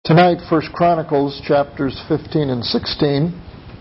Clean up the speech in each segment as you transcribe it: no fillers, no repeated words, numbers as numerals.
Tonight, 1 Chronicles chapters 15 and 16.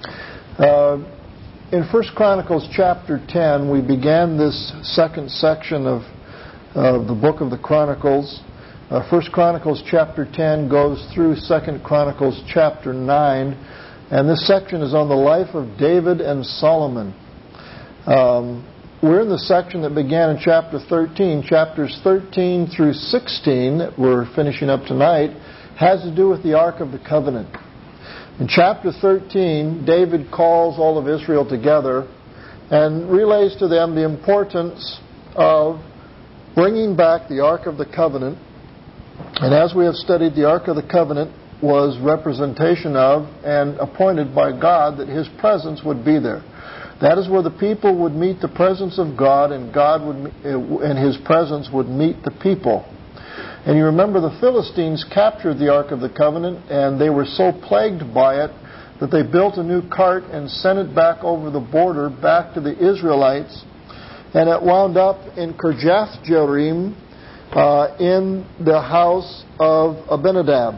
In 1 Chronicles chapter 10, we began this second section of the book of the Chronicles. 1 Chronicles chapter 10 goes through 2 Chronicles chapter 9, and this section is on the life of David and Solomon. We're in the section that began in chapter 13. Chapters 13 through 16 that we're finishing up tonight has to do with the Ark of the Covenant. In chapter 13, David calls all of Israel together and relays to them the importance of bringing back the Ark of the Covenant. And as we have studied, the Ark of the Covenant was representation of and appointed by God that His presence would be there. That is where the people would meet the presence of God, and God would, and His presence would meet the people. And you remember the Philistines captured the Ark of the Covenant, and they were so plagued by it that they built a new cart and sent it back over the border, back to the Israelites. And it wound up in Kirjath Jearim, in the house of Abinadab.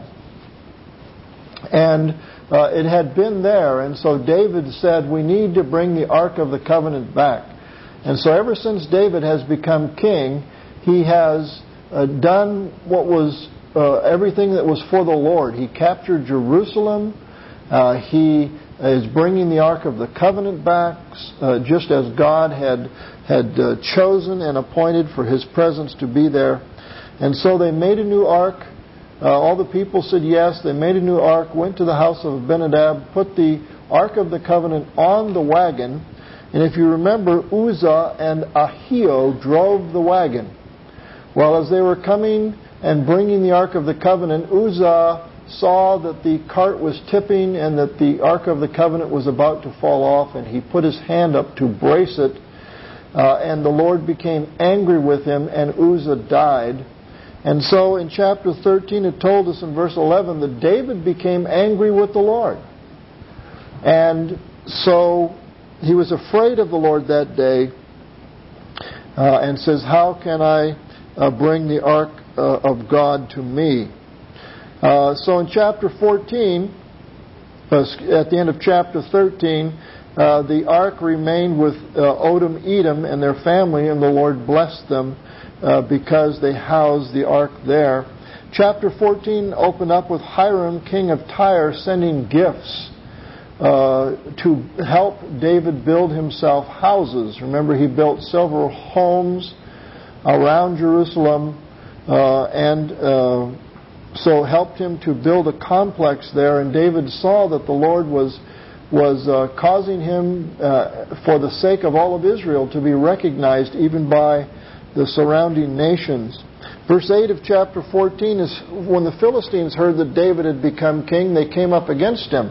And it had been there, and so David said, we need to bring the Ark of the Covenant back. And so ever since David has become king, he has done what was everything that was for the Lord. He captured Jerusalem. He is bringing the Ark of the Covenant back, just as God had chosen and appointed for His presence to be there. And so they made a new ark. All the people said yes. They made a new ark, went to the house of Abinadab, put the Ark of the Covenant on the wagon. And if you remember, Uzzah and Ahio drove the wagon. Well, as they were coming and bringing the Ark of the Covenant, Uzzah saw that the cart was tipping and that the Ark of the Covenant was about to fall off, and he put his hand up to brace it, and the Lord became angry with him, and Uzzah died. And so in chapter 13 it told us in verse 11 that David became angry with the Lord. And so he was afraid of the Lord that day, and says, how can I bring the Ark of God to me? So in chapter 14, at the end of chapter 13, the Ark remained with Odom, Edom, and their family, and the Lord blessed them because they housed the Ark there. Chapter 14 opened up with Hiram, king of Tyre, sending gifts to help David build himself houses. Remember, he built several homes around Jerusalem, and so helped him to build a complex there. And David saw that the Lord was causing him, for the sake of all of Israel, to be recognized even by the surrounding nations. Verse 8 of chapter 14 is when the Philistines heard that David had become king, they came up against him.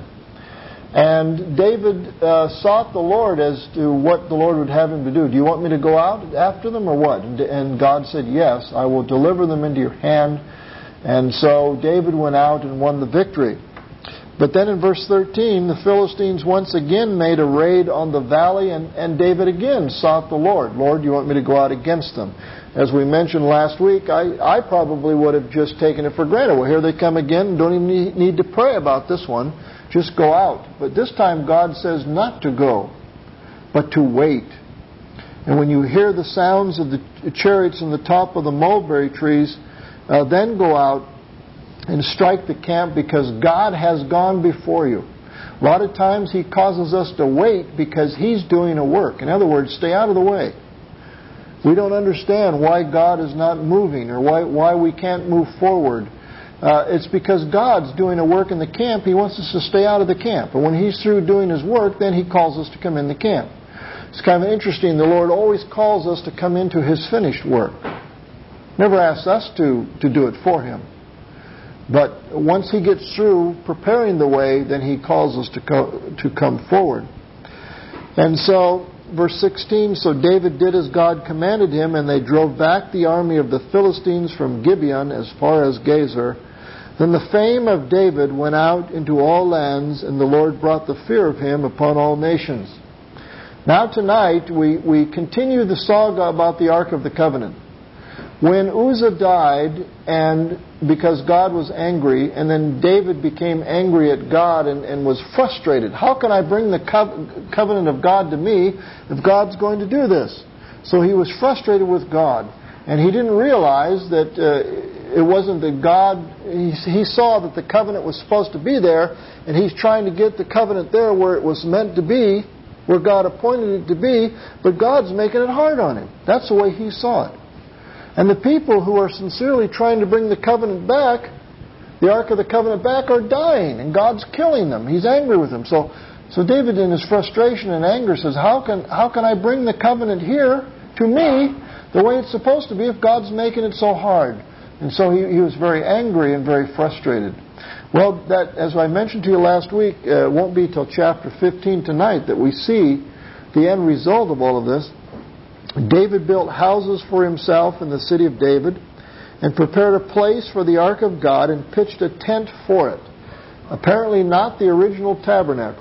And David sought the Lord as to what the Lord would have him to do. Do you want me to go out after them or what? And God said, yes, I will deliver them into your hand. And so David went out and won the victory. But then in verse 13, the Philistines once again made a raid on the valley, and David again sought the Lord. Lord, do you want me to go out against them? As we mentioned last week, I probably would have just taken it for granted. Well, here they come again. Don't even need to pray about this one. Just go out. But this time God says not to go, but to wait. And when you hear the sounds of the chariots in the top of the mulberry trees, then go out and strike the camp, because God has gone before you. A lot of times He causes us to wait because He's doing a work. In other words, stay out of the way. We don't understand why God is not moving, or why we can't move forward. It's because God's doing a work in the camp. He wants us to stay out of the camp. And when He's through doing His work, then He calls us to come in the camp. It's kind of interesting. The Lord always calls us to come into His finished work. Never asks us to do it for Him. But once He gets through preparing the way, then He calls us to come forward. And so, verse 16, so David did as God commanded him, and they drove back the army of the Philistines from Gibeon as far as Gezer. Then the fame of David went out into all lands, and the Lord brought the fear of him upon all nations. Now tonight we continue the saga about the Ark of the Covenant. When Uzzah died, and because God was angry, and then David became angry at God and was frustrated. How can I bring the covenant of God to me if God's going to do this? So he was frustrated with God. And he didn't realize that it wasn't that God... He saw that the covenant was supposed to be there, and he's trying to get the covenant there where it was meant to be, where God appointed it to be, but God's making it hard on him. That's the way he saw it. And the people who are sincerely trying to bring the covenant back, the Ark of the Covenant back, are dying, and God's killing them. He's angry with them. So David, in his frustration and anger, says, how can I bring the covenant here to me the way it's supposed to be if God's making it so hard? And so he was very angry and very frustrated. Well, that, as I mentioned to you last week, won't be till chapter 15 tonight that we see the end result of all of this. David built houses for himself in the city of David and prepared a place for the ark of God and pitched a tent for it. Apparently not the original tabernacle.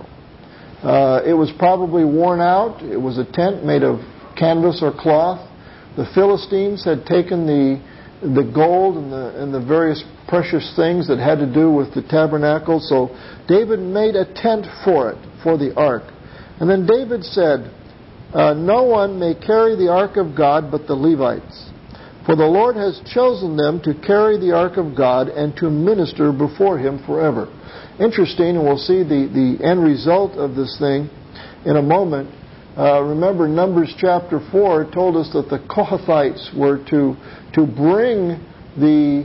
It was probably worn out. It was a tent made of canvas or cloth. The Philistines had taken the gold and the various precious things that had to do with the tabernacle. So David made a tent for it, for the ark. And then David said, no one may carry the ark of God but the Levites, for the Lord has chosen them to carry the ark of God and to minister before him forever. Interesting, and we'll see the end result of this thing in a moment. Remember, Numbers chapter 4 told us that the Kohathites were to bring the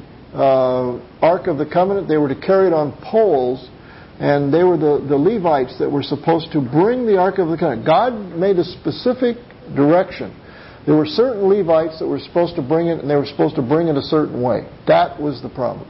Ark of the Covenant. They were to carry it on poles, and they were the Levites that were supposed to bring the Ark of the Covenant. God made a specific direction. There were certain Levites that were supposed to bring it, and they were supposed to bring it a certain way. That was the problem.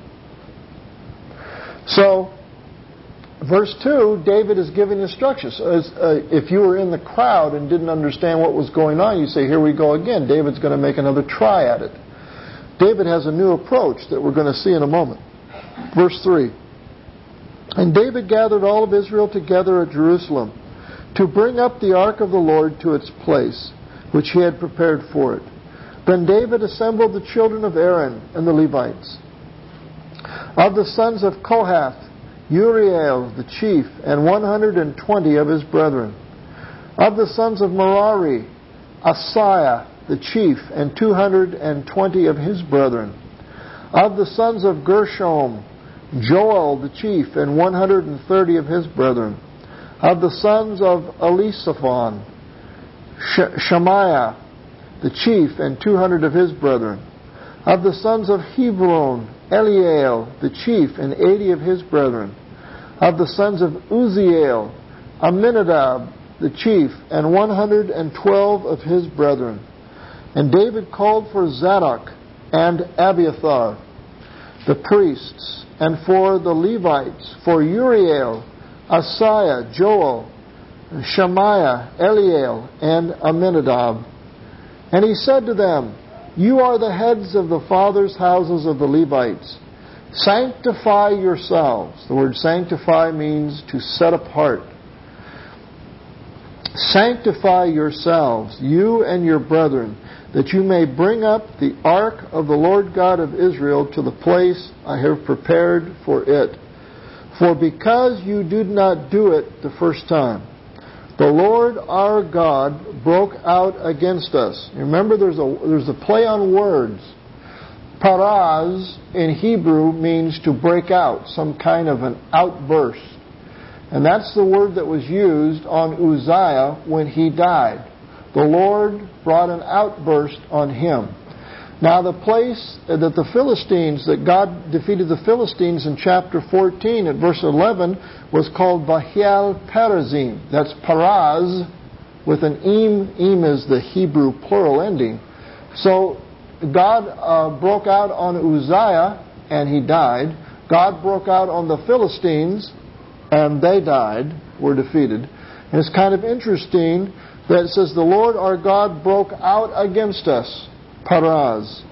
So, verse 2, David is giving instructions. If you were in the crowd and didn't understand what was going on, you say, here we go again. David's going to make another try at it. David has a new approach that we're going to see in a moment. Verse 3. And David gathered all of Israel together at Jerusalem to bring up the ark of the Lord to its place, which he had prepared for it. Then David assembled the children of Aaron and the Levites. Of the sons of Kohath, Uriel the chief, and 120 of his brethren. Of the sons of Merari, Asaiah the chief, and 220 of his brethren. Of the sons of Gershom, Joel the chief, and 130 of his brethren. Of the sons of Elisaphan, Shemaiah the chief, and 200 of his brethren. Of the sons of Hebron, Eliel the chief, and 80 of his brethren. Of the sons of Uzziel, Aminadab the chief, and 112 of his brethren. And David called for Zadok and Abiathar, the priests, and for the Levites, for Uriel, Asaiah, Joel, Shemaiah, Eliel, and Aminadab. And he said to them, you are the heads of the fathers' houses of the Levites. Sanctify yourselves. The word sanctify means to set apart. Sanctify yourselves, you and your brethren, that you may bring up the ark of the Lord God of Israel to the place I have prepared for it. For because you did not do it the first time, the Lord our God broke out against us. Remember, there's a play on words. Paraz in Hebrew means to break out, some kind of an outburst. And that's the word that was used on Uzziah when he died. The Lord brought an outburst on him. Now the place that the Philistines, that God defeated the Philistines in chapter 14 at verse 11 was called Bahial Perazim. That's Paraz with an im. Im is the Hebrew plural ending. So God broke out on Uzziah and he died. God broke out on the Philistines and they died, were defeated. And it's kind of interesting that it says the Lord our God broke out against us, Paraz,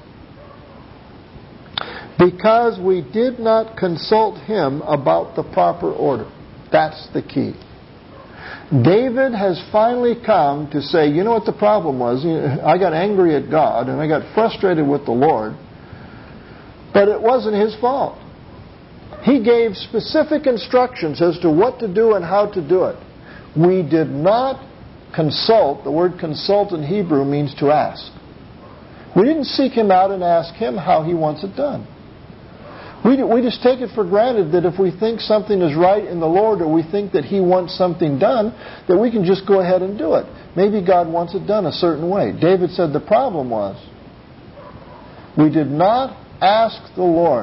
because we did not consult him about the proper order. That's the key. David has finally come to say, you know what the problem was? I got angry at God and I got frustrated with the Lord, but it wasn't his fault. He gave specific instructions as to what to do and how to do it. We did not consult. The word consult in Hebrew means to ask. We didn't seek him out and ask him how he wants it done. We just take it for granted that if we think something is right in the Lord, or we think that he wants something done, that we can just go ahead and do it. Maybe God wants it done a certain way. David said the problem was we did not ask the Lord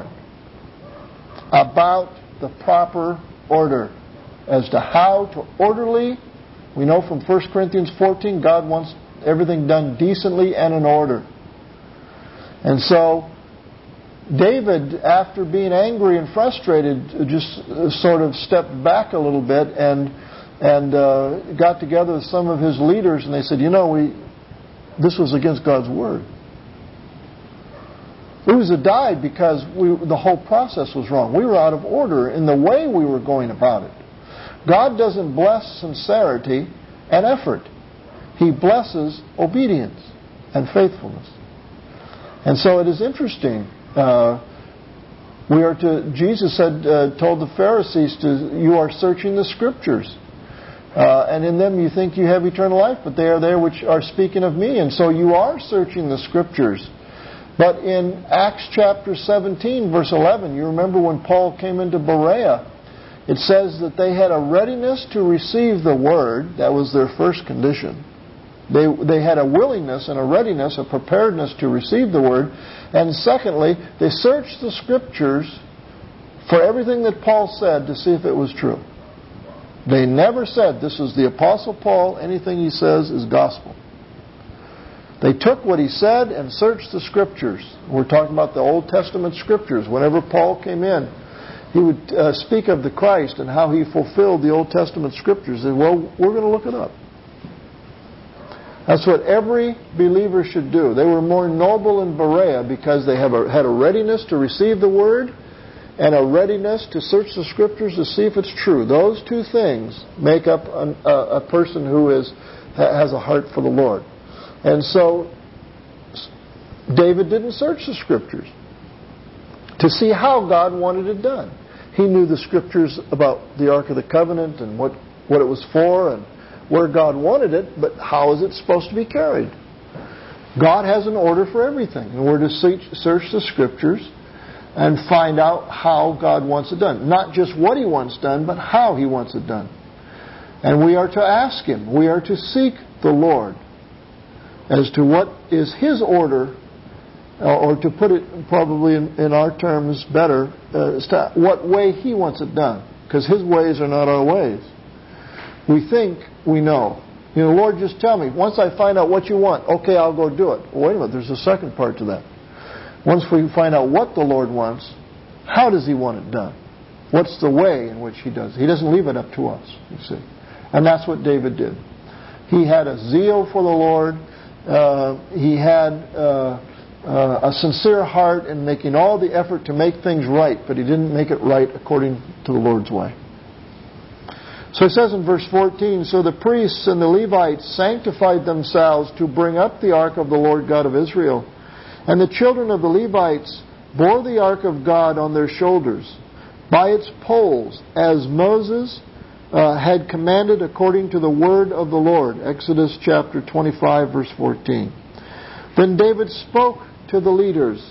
about the proper order as to how to orderly. We know from 1 Corinthians 14, God wants everything done decently and in order. And so David, after being angry and frustrated, just sort of stepped back a little bit and got together with some of his leaders, and they said, this was against God's word. Uzzah died because the whole process was wrong. We were out of order in the way we were going about it. God doesn't bless sincerity and effort. He blesses obedience and faithfulness. And so it is interesting. Jesus told the Pharisees, you are searching the Scriptures. And in them you think you have eternal life, but they are there which are speaking of me. And so you are searching the Scriptures. But in Acts chapter 17, verse 11, you remember when Paul came into Berea, it says that they had a readiness to receive the Word. That was their first condition. They had a willingness and a readiness, a preparedness to receive the Word. And secondly, they searched the Scriptures for everything that Paul said to see if it was true. They never said, this is the Apostle Paul, anything he says is gospel. They took what he said and searched the Scriptures. We're talking about the Old Testament Scriptures. Whenever Paul came in, he would speak of the Christ and how he fulfilled the Old Testament Scriptures. And we're going to look it up. That's what every believer should do. They were more noble in Berea because they had a readiness to receive the Word and a readiness to search the Scriptures to see if it's true. Those two things make up a person who has a heart for the Lord. And so David didn't search the Scriptures to see how God wanted it done. He knew the Scriptures about the Ark of the Covenant and what it was for and where God wanted it, but how is it supposed to be carried? God has an order for everything, and we're to search the Scriptures and find out how God wants it done. Not just what He wants done, but how He wants it done. And we are to ask Him. We are to seek the Lord as to what is His order, or to put it probably in our terms better, as to what way He wants it done. Because His ways are not our ways. We think we know. Lord, just tell me. Once I find out what you want, okay, I'll go do it. Well, wait a minute, there's a second part to that. Once we find out what the Lord wants, how does He want it done? What's the way in which He does it? He doesn't leave it up to us, you see. And that's what David did. He had a zeal for the Lord. He had a sincere heart in making all the effort to make things right, but he didn't make it right according to the Lord's way. So it says in verse 14, so the priests and the Levites sanctified themselves to bring up the ark of the Lord God of Israel. And the children of the Levites bore the ark of God on their shoulders by its poles, as Moses had commanded according to the word of the Lord. Exodus chapter 25, verse 14. Then David spoke to the leaders.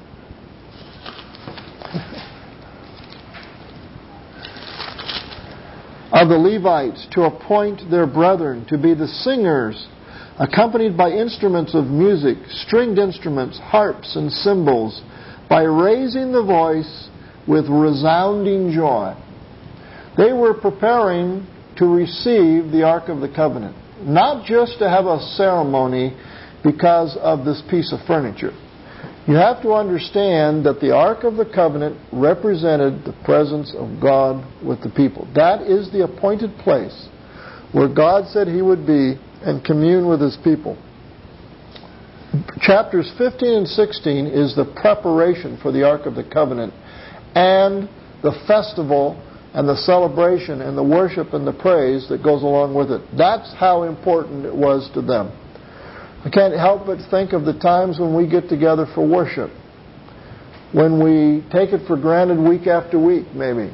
Of the Levites to appoint their brethren to be the singers, accompanied by instruments of music, stringed instruments, harps and cymbals, by raising the voice with resounding joy. They were preparing to receive the Ark of the Covenant, not just to have a ceremony because of this piece of furniture. You have to understand that the Ark of the Covenant represented the presence of God with the people. That is the appointed place where God said He would be and commune with His people. Chapters 15 and 16 is the preparation for the Ark of the Covenant and the festival and the celebration and the worship and the praise that goes along with it. That's how important it was to them. I can't help but think of the times when we get together for worship, when we take it for granted week after week, maybe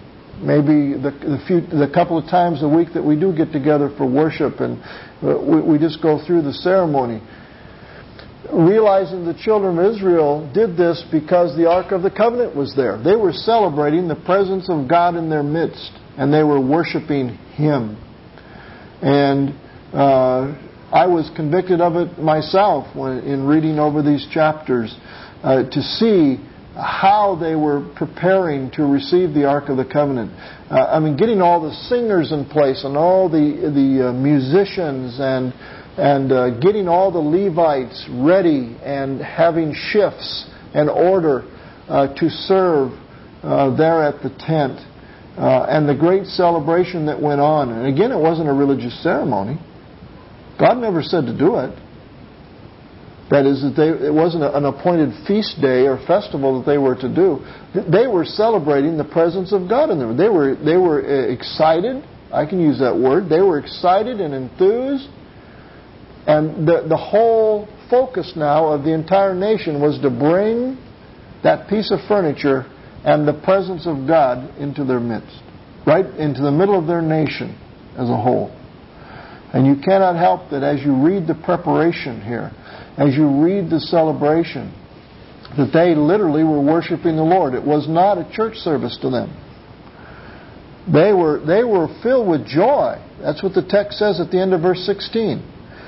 the couple of times a week that we do get together for worship, and we just go through the ceremony, realizing the children of Israel did this because the Ark of the Covenant was there. They were celebrating the presence of God in their midst, and they were worshiping Him. And I was convicted of it myself in reading over these chapters to see how they were preparing to receive the Ark of the Covenant. Getting all the singers in place and all the musicians and getting all the Levites ready and having shifts and order to serve there at the tent. And the great celebration that went on. And again, it wasn't a religious ceremony. God never said to do it. That is, it wasn't an appointed feast day or festival that they were to do. They were celebrating the presence of God in them. They were excited. I can use that word. They were excited and enthused. And the whole focus now of the entire nation was to bring that piece of furniture and the presence of God into their midst, right into the middle of their nation as a whole. And you cannot help that as you read the preparation here, as you read the celebration, that they literally were worshiping the Lord. It was not a church service to them. They were filled with joy. That's what the text says at the end of verse 16.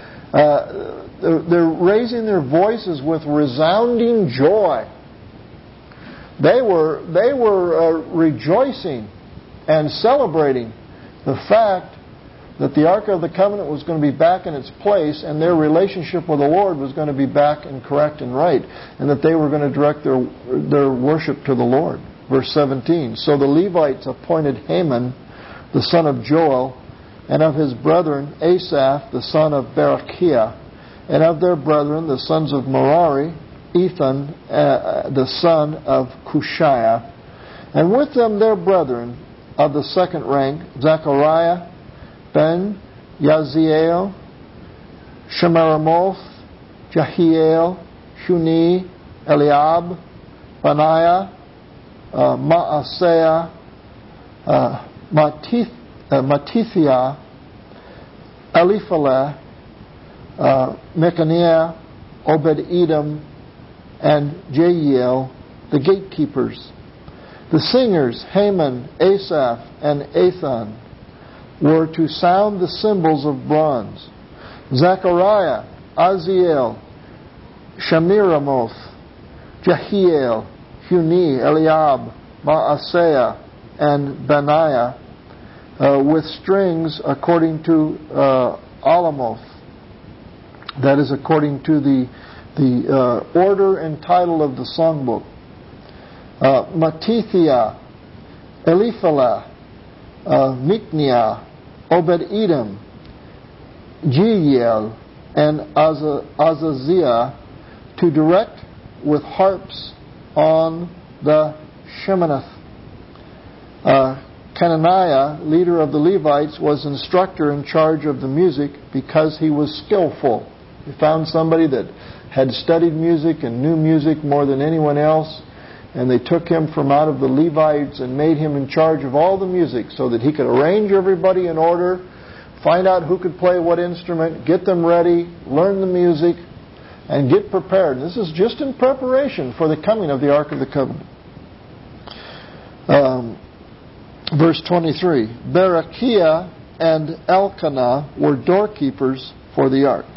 They're raising their voices with resounding joy. They were rejoicing and celebrating the fact that the Ark of the Covenant was going to be back in its place, and their relationship with the Lord was going to be back and correct and right, and that they were going to direct their worship to the Lord. Verse 17, so the Levites appointed Haman, the son of Joel, and of his brethren Asaph, the son of Berechiah, and of their brethren, the sons of Merari, Ethan, the son of Cushiah, and with them their brethren of the second rank, Zechariah, Ben, Yaziel, Shemiramoth, Jehiel, Shuni, Eliab, Benaiah, Maaseiah, Mattithiah, Eliphalet, Mechaniah, Obed-Edom, and Jeiel, the gatekeepers. The singers, Haman, Asaph, and Ethan, were to sound the cymbals of bronze. Zechariah, Aziel, Shemiramoth, Jehiel, Huni, Eliab, Maaseiah, and Benaiah, with strings according to Alamoth. That is according to the order and title of the songbook. Mattithiah, Eliphalet, Micniah, Obed-Edom, Jeiel, and Azaziah to direct with harps on the Sheminith. Kenaniah, leader of the Levites, was instructor in charge of the music because he was skillful. He found somebody that had studied music and knew music more than anyone else, and they took him from out of the Levites and made him in charge of all the music so that he could arrange everybody in order, find out who could play what instrument, get them ready, learn the music, and get prepared. And this is just in preparation for the coming of the Ark of the Covenant. Verse 23, Berechiah and Elkanah were doorkeepers for the Ark.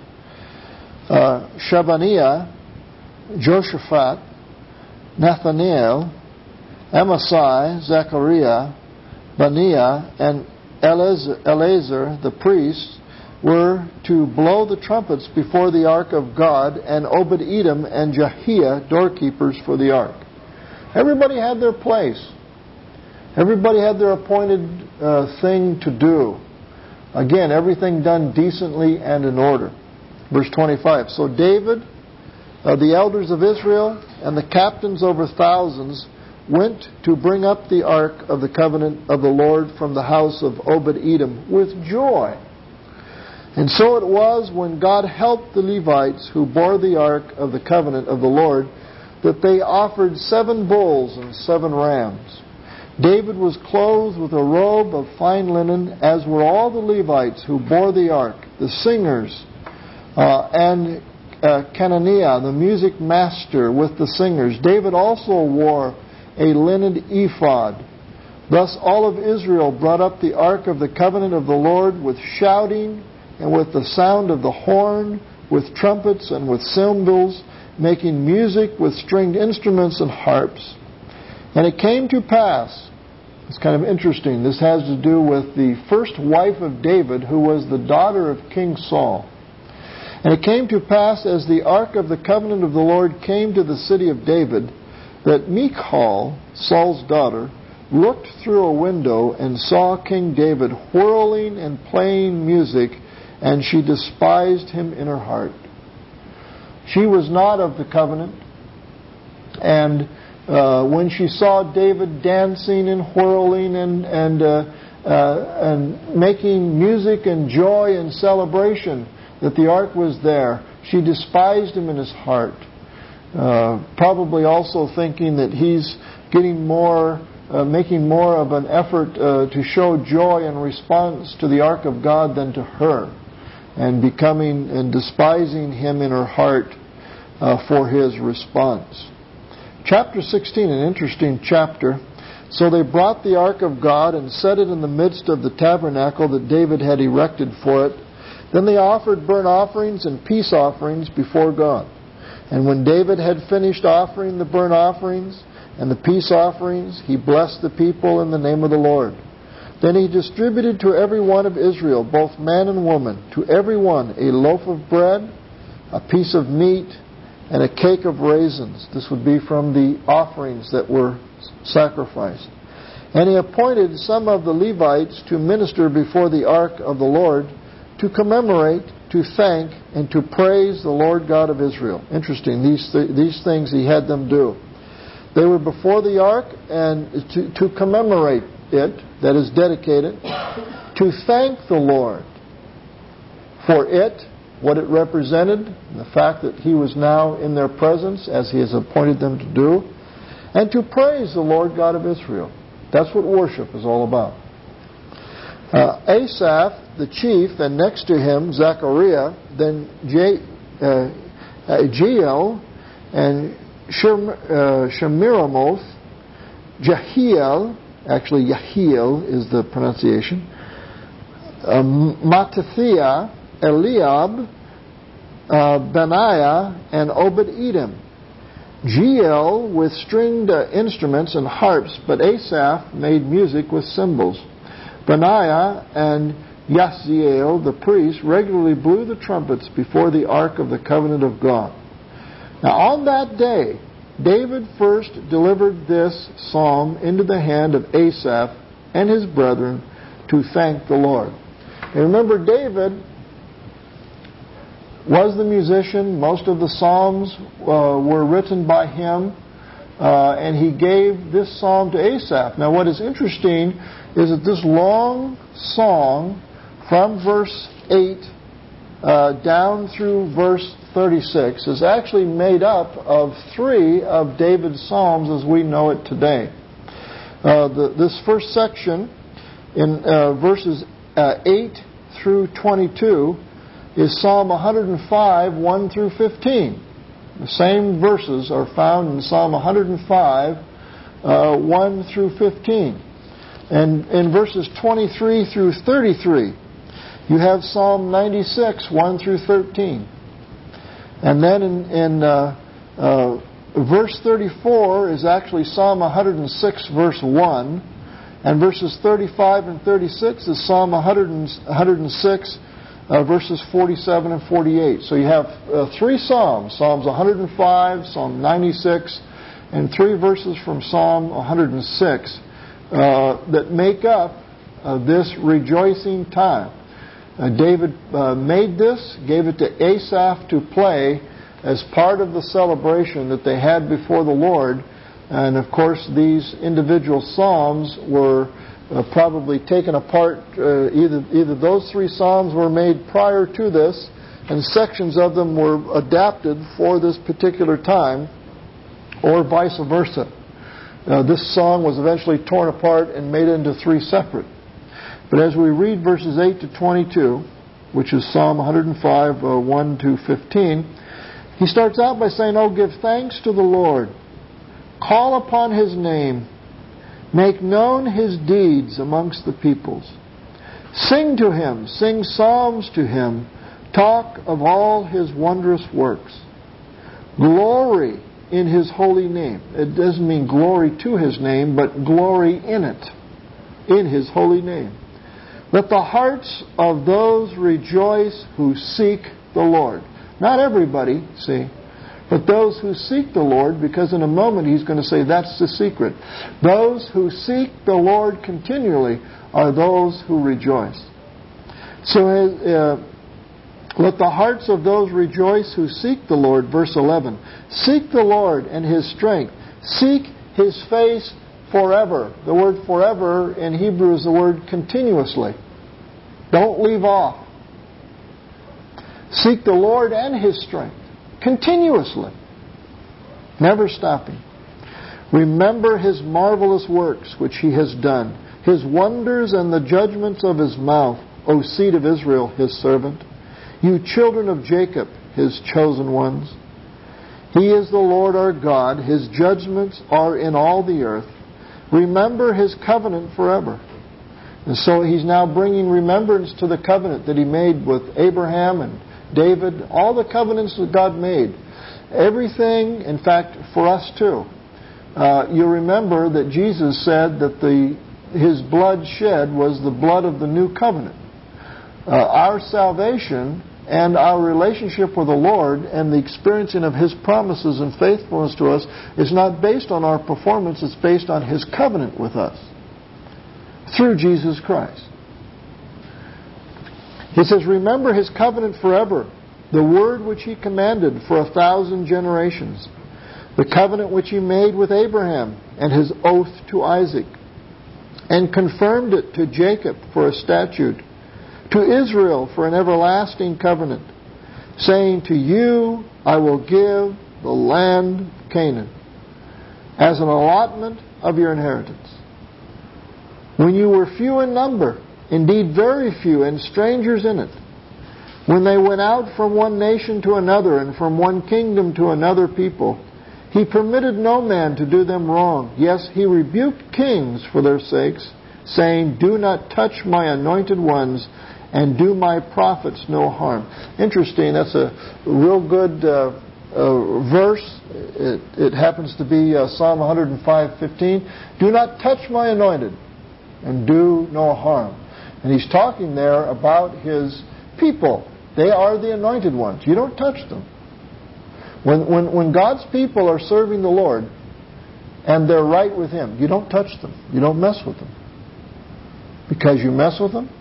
Shebaniah, Joshaphat, Nathaniel, Amasai, Zechariah, Benaiah, and Eleazar, the priests, were to blow the trumpets before the Ark of God, and Obed-Edom and Jehiah, doorkeepers for the Ark. Everybody had their place. Everybody had their appointed thing to do. Again, everything done decently and in order. Verse 25, so David, the elders of Israel, and the captains over thousands went to bring up the ark of the covenant of the Lord from the house of Obed-Edom with joy. And so it was when God helped the Levites who bore the ark of the covenant of the Lord that they offered 7 bulls and 7 rams. David was clothed with a robe of fine linen, as were all the Levites who bore the ark, the singers, and Kenaniah, the music master, with the singers. David also wore a linen ephod. Thus all of Israel brought up the ark of the covenant of the Lord with shouting and with the sound of the horn, with trumpets and with cymbals, making music with stringed instruments and harps. And it came to pass, it's kind of interesting, this has to do with the first wife of David, who was the daughter of King Saul. And it came to pass, as the ark of the covenant of the Lord came to the city of David, that Michal, Saul's daughter, looked through a window and saw King David whirling and playing music, and she despised him in her heart. She was not of the covenant, and when she saw David dancing and whirling and making music and joy and celebration, that the ark was there, she despised him in his heart. Probably also thinking that he's getting more, making more of an effort to show joy in response to the ark of God than to her, and becoming and despising him in her heart for his response. Chapter 16, an interesting chapter. So they brought the ark of God and set it in the midst of the tabernacle that David had erected for it. Then they offered burnt offerings and peace offerings before God. And when David had finished offering the burnt offerings and the peace offerings, he blessed the people in the name of the Lord. Then he distributed to every one of Israel, both man and woman, to every one a loaf of bread, a piece of meat, and a cake of raisins. This would be from the offerings that were sacrificed. And he appointed some of the Levites to minister before the ark of the Lord, to commemorate, to thank, and to praise the Lord God of Israel. Interesting, these things he had them do. They were before the ark and to commemorate it, that is, dedicate it, to thank the Lord for it, what it represented, the fact that he was now in their presence as he has appointed them to do, and to praise the Lord God of Israel. That's what worship is all about. Asaph, the chief, and next to him, Zechariah, then Jeiel, and Shemiramoth, Jehiel, actually Yehiel is the pronunciation, Mattathiah, Eliab, Benaiah, and Obed-Edom. Jeiel with stringed instruments and harps, but Asaph made music with cymbals. Benaiah and Yasziel, the priest, regularly blew the trumpets before the ark of the covenant of God. Now on that day, David first delivered this psalm into the hand of Asaph and his brethren to thank the Lord. And remember, David was the musician. Most of the psalms were written by him, and he gave this psalm to Asaph. Now what is interesting is that this long song from verse 8 down through verse 36 is actually made up of 3 of David's psalms as we know it today. This first section in verses 8 through 22 is Psalm 105, 1 through 15. The same verses are found in Psalm 105, 1 through 15. And in verses 23 through 33, you have Psalm 96, 1 through 13. And then in verse 34 is actually Psalm 106, verse 1. And verses 35 and 36 is Psalm 106, verses 47 and 48. So you have 3 Psalms, Psalms 105, Psalm 96, and 3 verses from Psalm 106 that make up this rejoicing time. David made this, gave it to Asaph to play as part of the celebration that they had before the Lord And of course, these individual psalms were probably taken apart. Either those 3 psalms were made prior to this, and sections of them were adapted for this particular time, or vice versa. This song was eventually torn apart and made into 3 separate. But as we read verses 8 to 22, which is Psalm 105, 1 to 15, he starts out by saying, "Oh, give thanks to the Lord. Call upon His name. Make known His deeds amongst the peoples. Sing to Him. Sing psalms to Him. Talk of all His wondrous works. Glory in His holy name." It doesn't mean glory to His name, but glory in it, in His holy name. "Let the hearts of those rejoice who seek the Lord." Not everybody, see, but those who seek the Lord, because in a moment He's going to say that's the secret. Those who seek the Lord continually are those who rejoice. So let the hearts of those rejoice who seek the Lord. Verse 11. Seek the Lord and His strength. Seek His face forever. The word forever in Hebrew is the word continuously. Don't leave off. Seek the Lord and His strength. Continuously. Never stopping. Remember His marvelous works which He has done. His wonders and the judgments of His mouth, O seed of Israel, His servant. You children of Jacob, His chosen ones. He is the Lord our God. His judgments are in all the earth. Remember His covenant forever. And so He's now bringing remembrance to the covenant that He made with Abraham and David, all the covenants that God made. Everything, in fact, for us too. You remember that Jesus said that His blood shed was the blood of the new covenant. Our salvation and our relationship with the Lord and the experiencing of His promises and faithfulness to us is not based on our performance, it's based on His covenant with us through Jesus Christ. He says, remember His covenant forever, the word which He commanded for 1,000 generations, the covenant which He made with Abraham and His oath to Isaac, and confirmed it to Jacob for a statute, to Israel for an everlasting covenant, saying, to you I will give the land of Canaan as an allotment of your inheritance. When you were few in number, indeed very few, and strangers in it, when they went out from one nation to another and from one kingdom to another people, He permitted no man to do them wrong. Yes, He rebuked kings for their sakes, saying, do not touch my anointed ones, and do my prophets no harm. Interesting, that's a real good verse. It happens to be Psalm 105:15. Do not touch my anointed, and do no harm. And He's talking there about His people. They are the anointed ones. You don't touch them. When God's people are serving the Lord and they're right with Him, you don't touch them. You don't mess with them. Because you mess with them,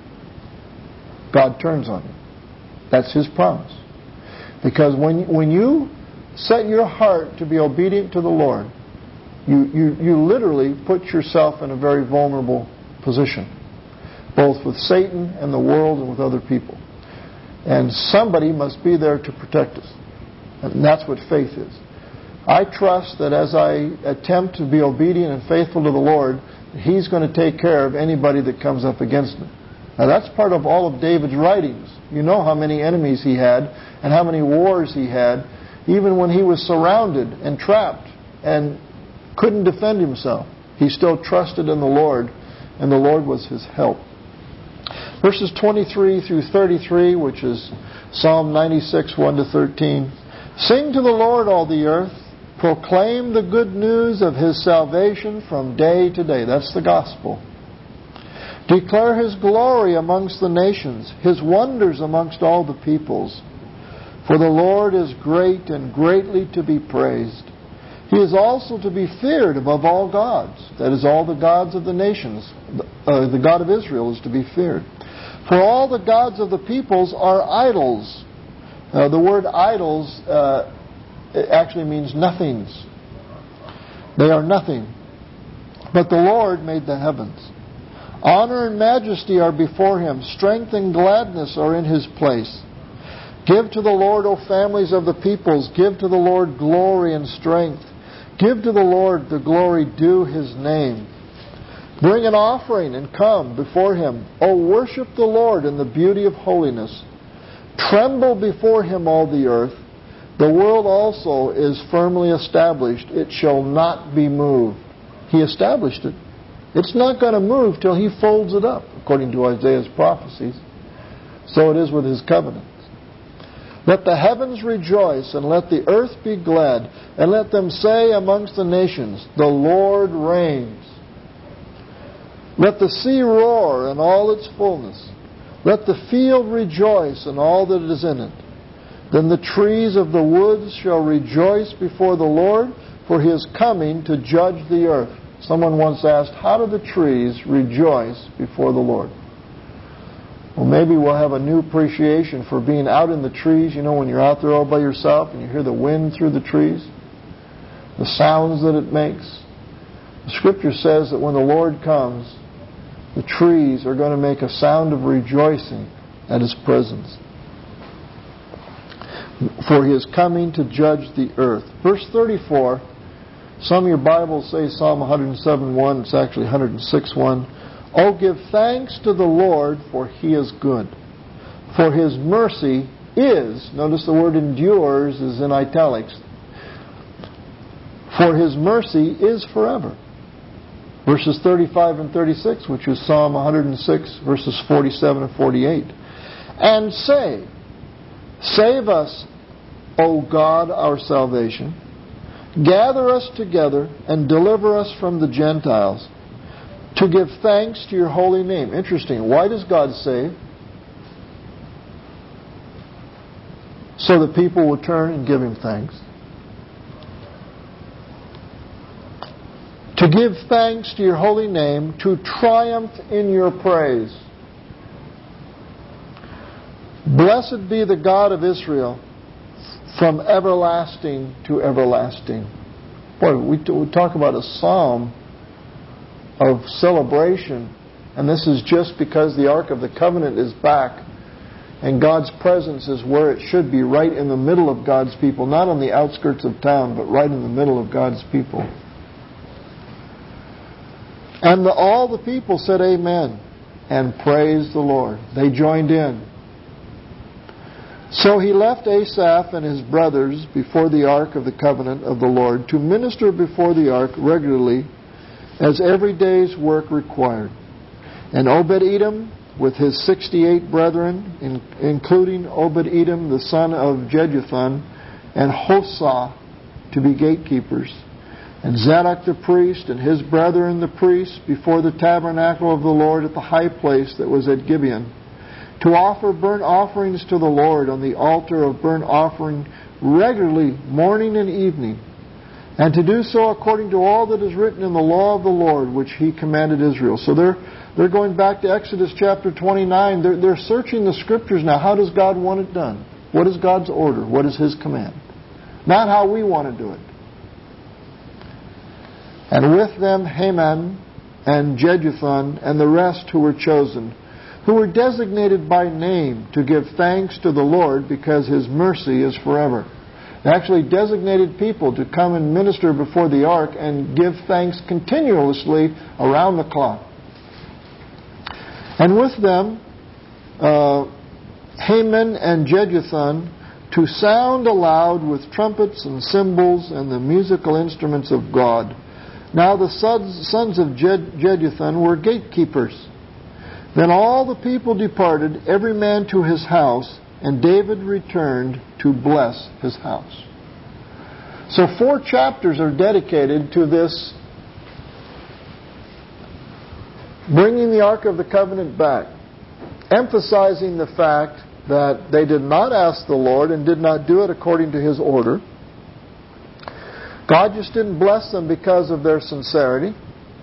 God turns on you. That's His promise. Because when you set your heart to be obedient to the Lord, you literally put yourself in a very vulnerable position, both with Satan and the world and with other people. And somebody must be there to protect us. And that's what faith is. I trust that as I attempt to be obedient and faithful to the Lord, He's going to take care of anybody that comes up against me. Now that's part of all of David's writings. You know how many enemies he had and how many wars he had, even when he was surrounded and trapped and couldn't defend himself. He still trusted in the Lord, and the Lord was his help. Verses 23 through 33, which is Psalm 96, 1 to 13. Sing to the Lord, all the earth. Proclaim the good news of His salvation from day to day. That's the gospel. Declare His glory amongst the nations, His wonders amongst all the peoples. For the Lord is great and greatly to be praised. He is also to be feared above all gods. That is, all the gods of the nations. The God of Israel is to be feared. For all the gods of the peoples are idols. The word idols it actually means nothings. They are nothing. But the Lord made the heavens. Honor and majesty are before Him. Strength and gladness are in His place. Give to the Lord, O families of the peoples. Give to the Lord glory and strength. Give to the Lord the glory due His name. Bring an offering and come before Him. O worship the Lord in the beauty of holiness. Tremble before Him, all the earth. The world also is firmly established. It shall not be moved. He established it. It's not going to move till He folds it up, according to Isaiah's prophecies. So it is with His covenants. Let the heavens rejoice, and let the earth be glad, and let them say amongst the nations, the Lord reigns. Let the sea roar and all its fullness. Let the field rejoice and all that is in it. Then the trees of the woods shall rejoice before the Lord, for He is coming to judge the earth. Someone once asked, how do the trees rejoice before the Lord? Well, maybe we'll have a new appreciation for being out in the trees. You know, when you're out there all by yourself and you hear the wind through the trees, the sounds that it makes. The Scripture says that when the Lord comes, the trees are going to make a sound of rejoicing at His presence. For He is coming to judge the earth. Verse 34, some of your Bibles say Psalm 107:1. It's actually 106:1. Oh, give thanks to the Lord, for He is good. For His mercy is, notice the word endures is in italics. For His mercy is forever. Verses 35 and 36, which is Psalm 106, verses 47 and 48. And say, save us, O God, our salvation. Gather us together and deliver us from the Gentiles, to give thanks to Your holy name. Interesting. Why does God save? So that people will turn and give Him thanks. To give thanks to Your holy name, to triumph in Your praise. Blessed be the God of Israel, from everlasting to everlasting. Boy, we talk about a psalm of celebration, and this is just because the Ark of the Covenant is back, and God's presence is where it should be, right in the middle of God's people, not on the outskirts of town, but right in the middle of God's people. And all the people said amen and praised the Lord. They joined in. So He left Asaph and his brothers before the Ark of the Covenant of the Lord to minister before the Ark regularly as every day's work required. And Obed-Edom with his 68 brethren, including Obed-Edom the son of Jeduthun, and Hosah to be gatekeepers, and Zadok the priest and his brethren the priests before the tabernacle of the Lord at the high place that was at Gibeon, to offer burnt offerings to the Lord on the altar of burnt offering regularly, morning and evening, and to do so according to all that is written in the law of the Lord, which He commanded Israel. So they're going back to Exodus chapter 29. They're searching the Scriptures now. How does God want it done? What is God's order? What is His command? Not how we want to do it. And with them Haman and Jeduthun and the rest who were chosen, who were designated by name to give thanks to the Lord because His mercy is forever. They actually designated people to come and minister before the ark and give thanks continuously around the clock. And with them, Haman and Jeduthun, to sound aloud with trumpets and cymbals and the musical instruments of God. Now the sons of Jeduthun were gatekeepers. Then all the people departed, every man to his house, and David returned to bless his house. So 4 chapters are dedicated to this, bringing the Ark of the Covenant back, emphasizing the fact that they did not ask the Lord and did not do it according to His order. God just didn't bless them because of their sincerity.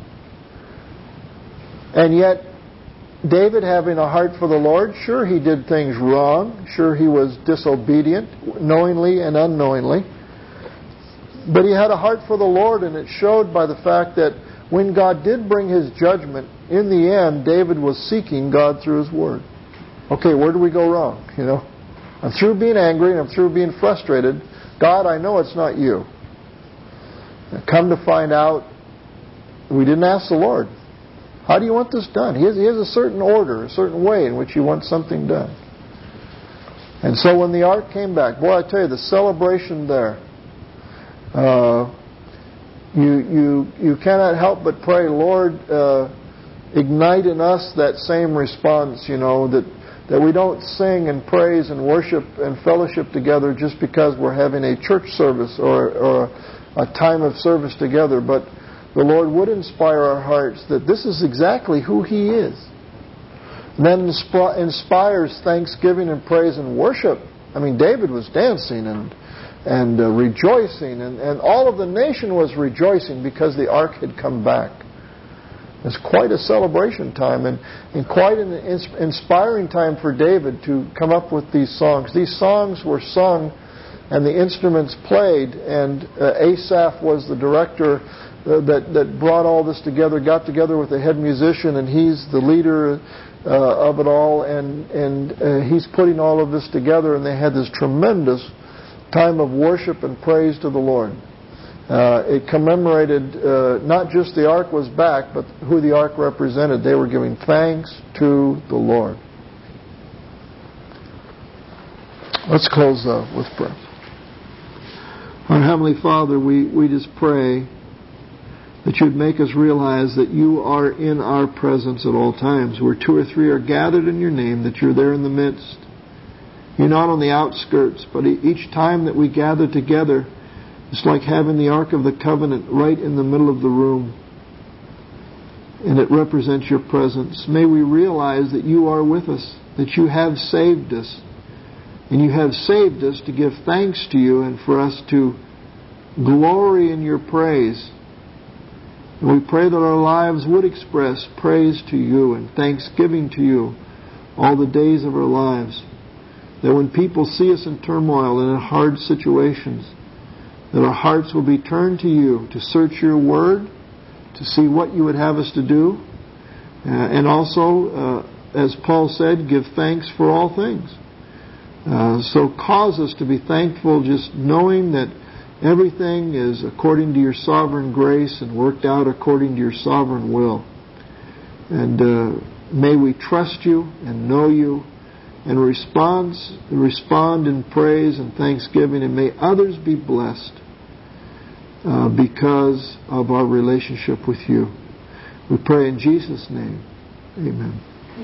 And yet, David, having a heart for the Lord, sure, he did things wrong. Sure, he was disobedient, knowingly and unknowingly. But he had a heart for the Lord, and it showed by the fact that when God did bring His judgment, in the end, David was seeking God through His Word. Okay, where do we go wrong? I'm through being angry and I'm through being frustrated. God, I know it's not you. Come to find out, we didn't ask the Lord, how do you want this done? He has a certain order, a certain way in which He wants something done. And so when the ark came back, boy, I tell you, the celebration there, you cannot help but pray, Lord, ignite in us that same response, that we don't sing and praise and worship and fellowship together just because we're having a church service or a time of service together, but the Lord would inspire our hearts that this is exactly who He is. And then inspires thanksgiving and praise and worship. I mean, David was dancing and rejoicing, and all of the nation was rejoicing because the ark had come back. It's quite a celebration time and quite an inspiring time for David to come up with these songs. These songs were sung and the instruments played, and Asaph was the director that brought all this together, got together with the head musician, and he's the leader of it all, and he's putting all of this together, and they had this tremendous time of worship and praise to the Lord. It commemorated not just the ark was back, but who the ark represented. They were giving thanks to the Lord. Let's close with prayer. Our Heavenly Father, we just pray that You'd make us realize that You are in our presence at all times. Where two or three are gathered in Your name, that You're there in the midst. You're not on the outskirts, but each time that we gather together, it's like having the Ark of the Covenant right in the middle of the room. And it represents Your presence. May we realize that You are with us, that You have saved us. And You have saved us to give thanks to You and for us to glory in Your praise. And we pray that our lives would express praise to You and thanksgiving to You all the days of our lives. That when people see us in turmoil and in hard situations, that our hearts will be turned to You to search Your Word, to see what You would have us to do, and also, as Paul said, give thanks for all things. So cause us to be thankful, just knowing that everything is according to Your sovereign grace and worked out according to Your sovereign will. And may we trust You and know You and respond in praise and thanksgiving, and may others be blessed because of our relationship with You. We pray in Jesus' name. Amen.